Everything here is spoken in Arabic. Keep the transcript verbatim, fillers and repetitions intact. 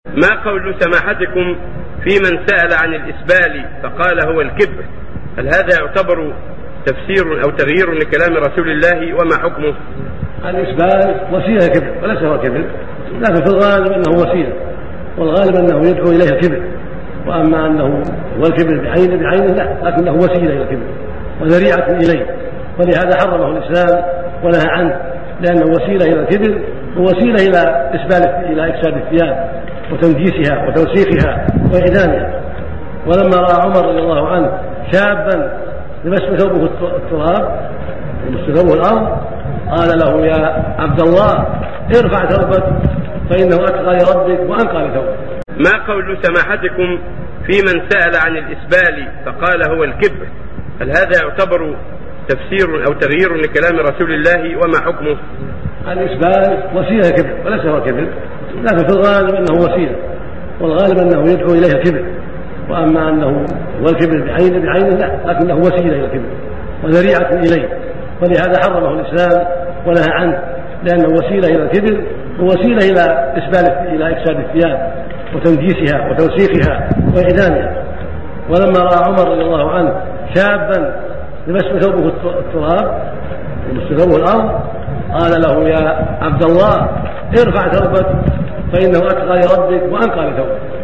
ما قول سماحتكم في من سأل عن الإسبال فقال هو الكبر؟ هل هذا يعتبر تفسير أو تغيير لكلام رسول الله، وما حكمه؟ الإسبال وسيلة كبر وليس هو كبر، لكن في الغالب أنه وسيلة، والغالب أنه يدعو إليه الكبر، وأما أنه هو الكبر بعينه بعينه لا، لكنه وسيلة إلى الكبر وذريعة إليه، ولهذا حرمه الإسلام ونهى عنه، لأنه وسيلة إلى الكبر ووسيلة إلى إسبال إلى إكساد الثياب وتنجيسها وتوسيخها وإعدامها. ولما رأى عمر رضي الله عنه شابا يمس ثوبه التراب يمس ثوبه الأرض قال له يا عبد الله ارفع ثوبك فإنه أتقى لربك وأنقى لثوبك. ما قول سماحتكم في من سأل عن الإسبال فقال هو الكبر؟ هل هذا يعتبر تفسير أو تغيير لكلام رسول الله، وما حكمه؟ الإسبال وسيلة كبر وليس هو كبر، لكن في الغالب أنه وسيلة، والغالب أنه يدعو إليه الكبر، وأما أنه هو الكبر بعينه بعينه لا، لكنه وسيلة إلى الكبر وذريعة إليه، ولهذا حرمه الإسلام ونهى عنه، لأنه وسيلة إلى الكبر ووسيلة إلى إسبال إلى إكساد الثياب وتنجيسها وتوسيخها وإعدامها. ولما رأى عمر رضي الله عنه شابا يمس ثوبه التراب يمس ثوبه الأرض قال له يا عبد الله ارفع ثوبك فإنه أتقى لربك وأنقى لثوبك.